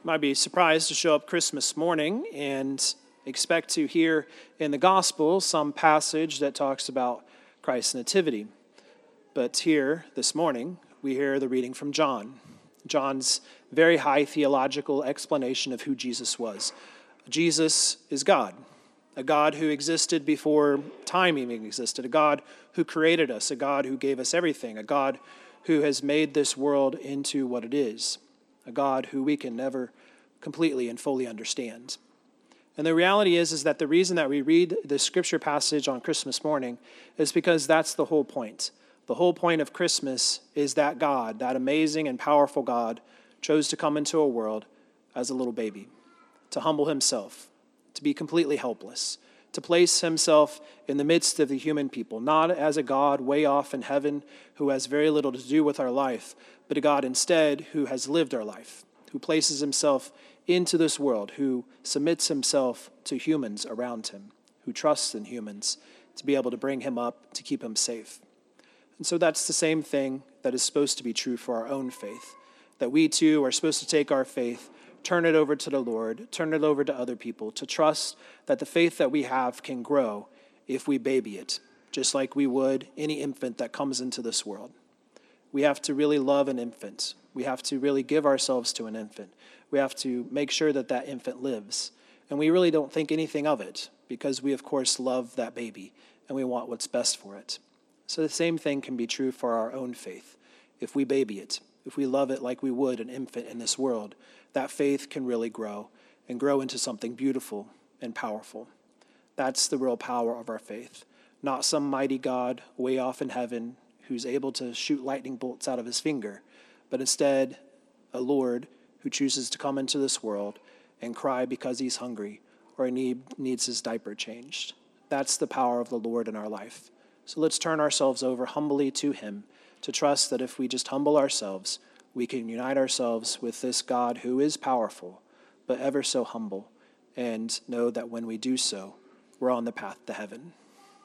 Might be surprised to show up Christmas morning and expect to hear in the gospel some passage that talks about Christ's nativity. But here, this morning, we hear the reading from John. John's very high theological explanation of who Jesus was. Jesus is God, a God who existed before time even existed, a God who created us, a God who gave us everything, a God who has made this world into what it is, a God who we can never completely and fully understand. And the reality is that the reason that we read this scripture passage on Christmas morning is because that's the whole point. The whole point of Christmas is that God, that amazing and powerful God, chose to come into a world as a little baby, to humble himself, to be completely helpless, to place himself in the midst of the human people, not as a God way off in heaven who has very little to do with our life, but a God instead who has lived our life, who places himself into this world, who submits himself to humans around him, who trusts in humans to be able to bring him up, to keep him safe. And so that's the same thing that is supposed to be true for our own faith, that we too are supposed to take our faith, turn it over to the Lord, turn it over to other people, to trust that the faith that we have can grow if we baby it, just like we would any infant that comes into this world. We have to really love an infant. We have to really give ourselves to an infant. We have to make sure that that infant lives. And we really don't think anything of it because we, of course, love that baby and we want what's best for it. So the same thing can be true for our own faith. If we baby it, if we love it like we would an infant in this world, that faith can really grow and grow into something beautiful and powerful. That's the real power of our faith. Not some mighty God way off in heaven who's able to shoot lightning bolts out of his finger, but instead a Lord who chooses to come into this world and cry because he's hungry or he needs his diaper changed. That's the power of the Lord in our life. So let's turn ourselves over humbly to him, to trust that if we just humble ourselves, we can unite ourselves with this God who is powerful, but ever so humble, and know that when we do so, we're on the path to heaven.